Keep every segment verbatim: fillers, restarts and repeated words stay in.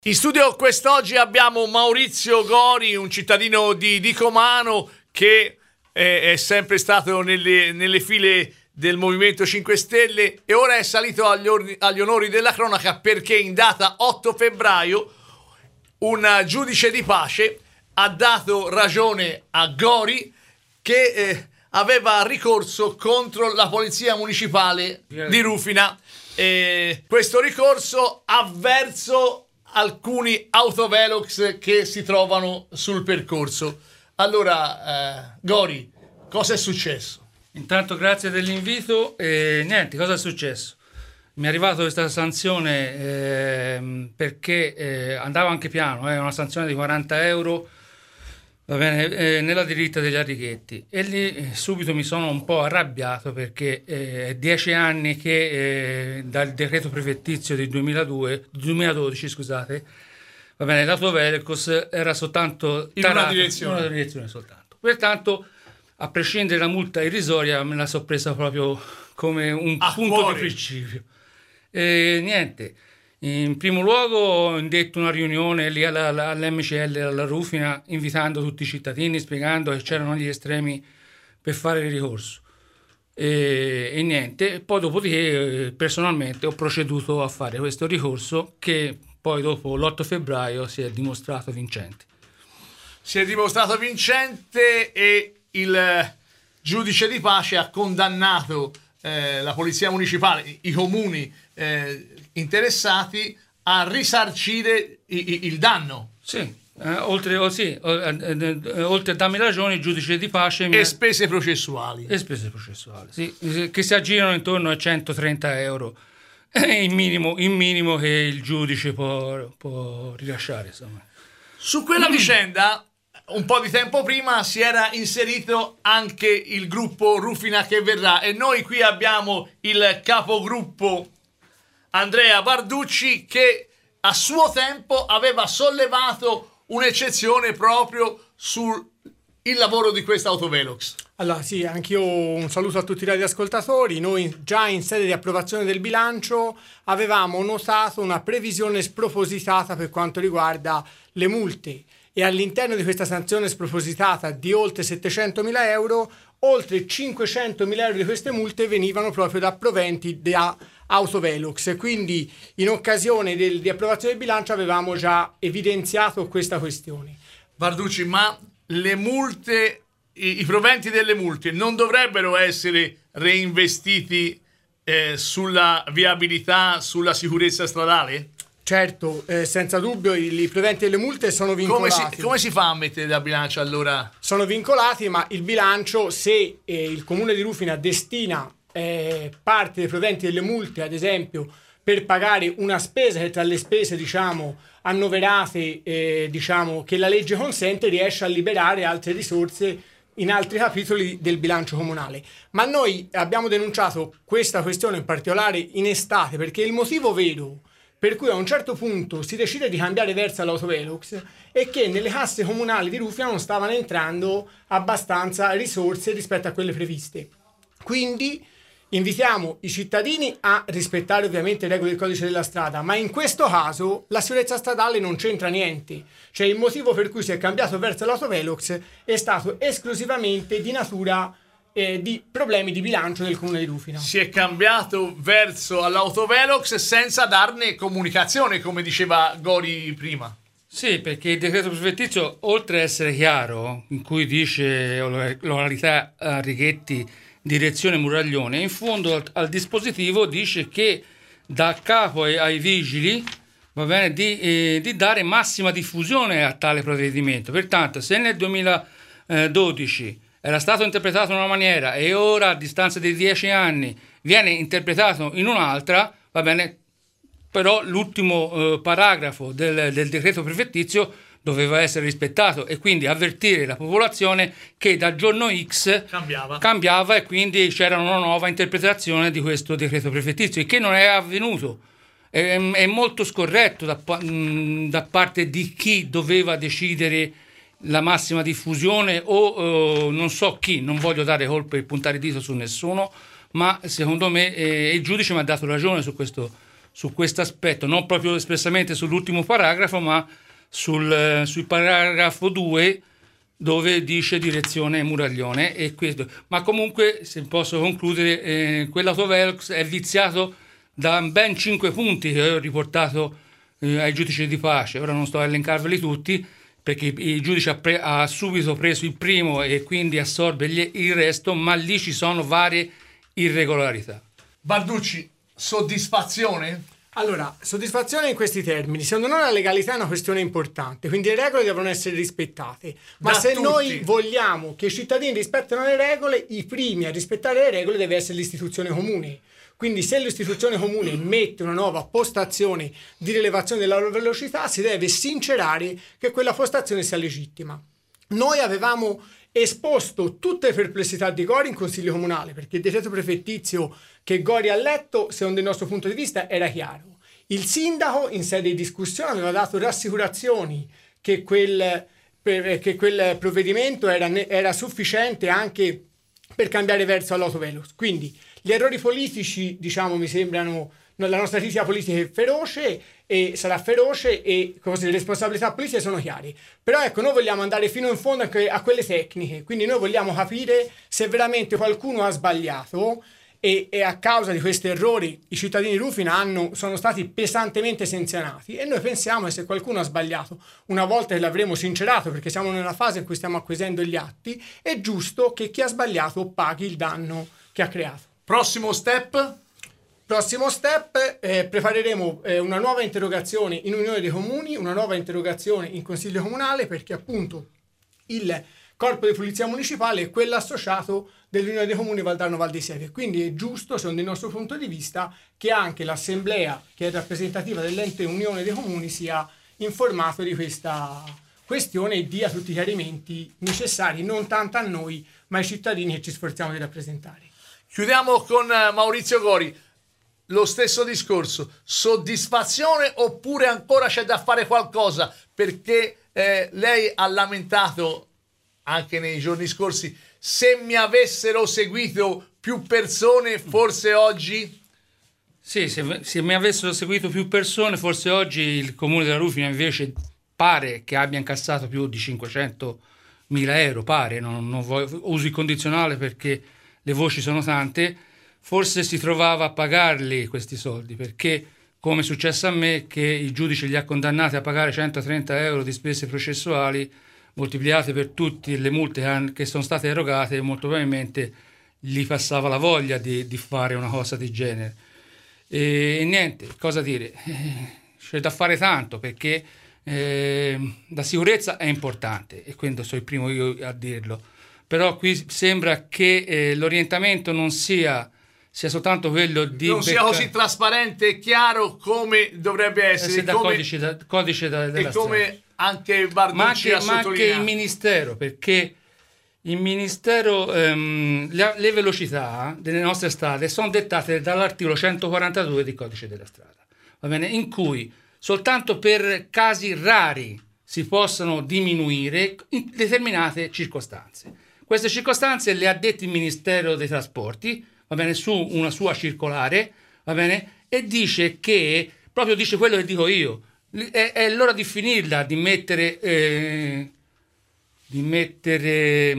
In studio quest'oggi abbiamo Maurizio Gori, un cittadino di Dicomano che è, è sempre stato nelle, nelle file del Movimento cinque Stelle e ora è salito agli, or- agli onori della cronaca perché in data otto febbraio un giudice di pace ha dato ragione a Gori che eh, aveva ricorso contro la polizia municipale di Rufina. E questo ricorso avverso alcuni autovelox che si trovano sul percorso. Allora, eh, Gori, cosa è successo? Intanto grazie dell'invito e niente, cosa è successo? Mi è arrivata questa sanzione eh, perché eh, andava anche piano, è eh, una sanzione di quaranta euro, va bene, eh, nella diritta degli Arrighetti, e lì eh, subito mi sono un po' arrabbiato perché è eh, dieci anni che eh, dal decreto prefettizio del duemiladue, duemiladodici, scusate, va bene, l'autovelox era soltanto in tarato, una direzione. in una direzione soltanto. Pertanto, a prescindere dalla multa irrisoria, me la so presa proprio come un a punto cuore. di principio. E niente, in primo luogo ho indetto una riunione lì alla, alla, all'M C L, alla Rufina, invitando tutti i cittadini, spiegando che c'erano gli estremi per fare il ricorso. E, e niente, poi dopodiché personalmente ho proceduto a fare questo ricorso che poi dopo l'otto febbraio si è dimostrato vincente. Si è dimostrato vincente e il giudice di pace ha condannato eh, la polizia municipale, i comuni eh, interessati a risarcire i, i, il danno. Sì, eh, oltre, oh, sì, eh, eh, oltre a darmi ragione, il giudice di pace mi e ha... spese processuali. E spese processuali, sì, che si aggirano intorno a centotrenta euro, il minimo, il minimo che il giudice può, può rilasciare. Insomma. Su quella vicenda, un po' di tempo prima, si era inserito anche il gruppo Rufina che verrà e noi qui abbiamo il capogruppo Andrea Barducci che a suo tempo aveva sollevato un'eccezione proprio sul il lavoro di questa autovelox. Allora sì, anch'io un saluto a tutti i radioascoltatori. Noi già in sede di approvazione del bilancio avevamo notato una previsione spropositata per quanto riguarda le multe e all'interno di questa sanzione spropositata di oltre settecentomila euro, oltre cinquecentomila euro di queste multe venivano proprio da proventi da autovelox. Quindi in occasione del, di approvazione del bilancio avevamo già evidenziato questa questione. Barducci, ma le multe, i, i proventi delle multe non dovrebbero essere reinvestiti eh, sulla viabilità, sulla sicurezza stradale? Certo, eh, senza dubbio i, i proventi delle multe sono vincolati. Come si, come si fa a mettere da bilancio allora? Sono vincolati, ma il bilancio, se eh, il comune di Rufina destina eh, parte dei proventi delle multe, ad esempio, per pagare una spesa che tra le spese, diciamo, annoverate, eh, diciamo, che la legge consente, riesce a liberare altre risorse in altri capitoli del bilancio comunale. Ma noi abbiamo denunciato questa questione in particolare in estate perché il motivo vero per cui a un certo punto si decide di cambiare verso all'autovelox è che nelle casse comunali di Rufina non stavano entrando abbastanza risorse rispetto a quelle previste. Quindi invitiamo i cittadini a rispettare ovviamente le regole del codice della strada, ma in questo caso la sicurezza stradale non c'entra niente. Cioè il motivo per cui si è cambiato verso l'autovelox è stato esclusivamente di natura eh, di problemi di bilancio del comune di Rufina. Si è cambiato verso all'autovelox senza darne comunicazione, come diceva Gori prima. Sì, perché il decreto prefettizio, oltre a essere chiaro, in cui dice località Arrighetti, direzione Muraglione, in fondo al, al dispositivo dice che dà capo ai, ai vigili, va bene, di, eh, di dare massima diffusione a tale provvedimento. Pertanto, se nel duemiladodici era stato interpretato in una maniera e ora, a distanza di dieci anni, viene interpretato in un'altra, va bene, però l'ultimo eh, paragrafo del, del decreto prefettizio doveva essere rispettato e quindi avvertire la popolazione che dal giorno X cambiava, cambiava e quindi c'era una nuova interpretazione di questo decreto prefettizio, il che non è avvenuto. È, è molto scorretto da, da parte di chi doveva decidere la massima diffusione o eh, non so chi, non voglio dare colpe e puntare dito su nessuno, ma secondo me eh, il giudice mi ha dato ragione su questo su questo aspetto, non proprio espressamente sull'ultimo paragrafo, ma sul, sul paragrafo due, dove dice direzione Muraglione. E questo. Ma comunque, se posso concludere, eh, quell'autovelox è viziato da ben cinque punti che ho riportato eh, ai giudici di pace. Ora non sto a elencarveli tutti, perché il giudice ha, pre- ha subito preso il primo e quindi assorbe gli- il resto, ma lì ci sono varie irregolarità. Barducci, soddisfazione? Allora, soddisfazione in questi termini. Secondo noi la legalità è una questione importante, quindi le regole devono essere rispettate. Ma Da se tutti. noi vogliamo che i cittadini rispettino le regole, i primi a rispettare le regole deve essere l'istituzione comune. Quindi se l'istituzione comune mette una nuova postazione di rilevazione della velocità, si deve sincerare che quella postazione sia legittima. Noi avevamo esposto tutte le perplessità di Gori in consiglio comunale, perché il decreto prefettizio che Gori ha letto, secondo il nostro punto di vista, era chiaro. Il sindaco in sede di discussione aveva dato rassicurazioni che quel, che quel provvedimento era, era sufficiente anche per cambiare verso all'autovelox. Quindi gli errori politici, diciamo, mi sembrano, la nostra critica politica è feroce e sarà feroce, e così, le responsabilità politiche sono chiare. Però ecco, noi vogliamo andare fino in fondo anche a quelle tecniche, quindi noi vogliamo capire se veramente qualcuno ha sbagliato e, e a causa di questi errori i cittadini di Rufina hanno, sono stati pesantemente sanzionati, e noi pensiamo che se qualcuno ha sbagliato, una volta che l'avremo sincerato, perché siamo nella fase in cui stiamo acquisendo gli atti, è giusto che chi ha sbagliato paghi il danno che ha creato. Prossimo step? Prossimo step, eh, prepareremo eh, una nuova interrogazione in Unione dei Comuni, una nuova interrogazione in Consiglio Comunale, perché appunto il Corpo di Polizia Municipale è quello associato dell'Unione dei Comuni Valdarno Val di Sieve. Quindi è giusto, secondo il nostro punto di vista, che anche l'assemblea, che è rappresentativa dell'ente Unione dei Comuni, sia informato di questa questione e dia tutti i chiarimenti necessari, non tanto a noi, ma ai cittadini che ci sforziamo di rappresentare. Chiudiamo con Maurizio Gori. Lo stesso discorso, soddisfazione oppure ancora c'è da fare qualcosa? Perché eh, lei ha lamentato anche nei giorni scorsi, se mi avessero seguito più persone forse oggi? Sì, se, se mi avessero seguito più persone forse oggi il comune della Rufina invece pare che abbia incassato più di cinquecentomila euro, pare, non, non voglio, uso il condizionale perché le voci sono tante. Forse si trovava a pagarli questi soldi, perché come è successo a me, che il giudice li ha condannati a pagare centotrenta euro di spese processuali moltiplicate per tutte le multe che sono state erogate, molto probabilmente gli passava la voglia di, di fare una cosa del genere. E, e niente, cosa dire, c'è da fare tanto, perché eh, la sicurezza è importante e quindi sono il primo io a dirlo, però qui sembra che eh, l'orientamento non sia sia soltanto quello di non sia così trasparente e chiaro come dovrebbe essere, da come, codice, da, codice da, della e come strada. Anche Barducci ma anche, ha ma anche sottolineato il ministero, perché il ministero ehm, le, le velocità delle nostre strade sono dettate dall'articolo centoquarantadue del codice della strada, va bene, in cui soltanto per casi rari si possono diminuire in determinate circostanze. Queste circostanze le ha dette il Ministero dei Trasporti, va bene, su una sua circolare, va bene, e dice che, proprio dice quello che dico io, è, è l'ora di finirla, di mettere, eh, di mettere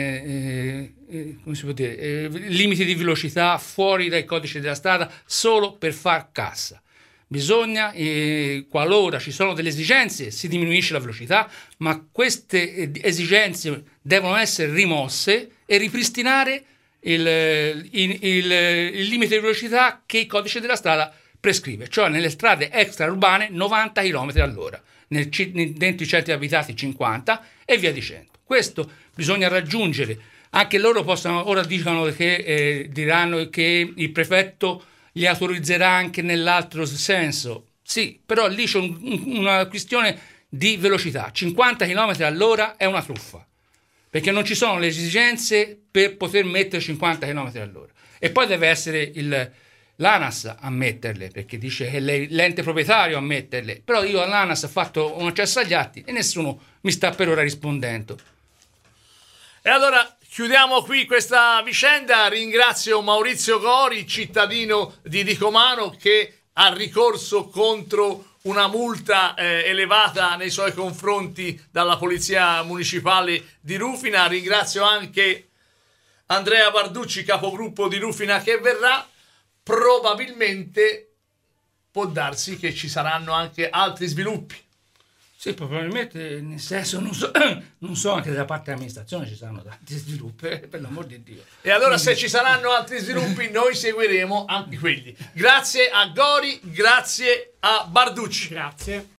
eh, eh, come si può dire, eh, limiti di velocità fuori dai codici della strada solo per far cassa. Bisogna, eh, qualora ci sono delle esigenze, si diminuisce la velocità, ma queste esigenze devono essere rimosse e ripristinare Il, il, il, il limite di velocità che il codice della strada prescrive, cioè nelle strade extraurbane novanta chilometri all'ora, nel, dentro i centri abitati cinquanta e via dicendo. Questo bisogna raggiungere. Anche loro possono, ora dicono che eh, diranno che il prefetto li autorizzerà anche nell'altro senso. Sì, però lì c'è un, una questione di velocità. cinquanta chilometri all'ora è una truffa, perché non ci sono le esigenze per poter mettere cinquanta chilometri all'ora. E poi deve essere il, l'ANAS a metterle, perché dice che è l'ente proprietario a metterle. Però io all'ANAS ho fatto un accesso agli atti e nessuno mi sta per ora rispondendo. E allora chiudiamo qui questa vicenda. Ringrazio Maurizio Gori, cittadino di Dicomano, che al ricorso contro una multa eh, elevata nei suoi confronti dalla Polizia Municipale di Rufina. Ringrazio anche Andrea Barducci, capogruppo di Rufina, che verrà. Probabilmente può darsi che ci saranno anche altri sviluppi. Sì, probabilmente, nel senso, non so, non so, anche da parte dell'amministrazione ci saranno tanti sviluppi, per l'amor di Dio. E allora se ci saranno altri sviluppi noi seguiremo anche quelli. Grazie a Gori, grazie a Barducci. Grazie.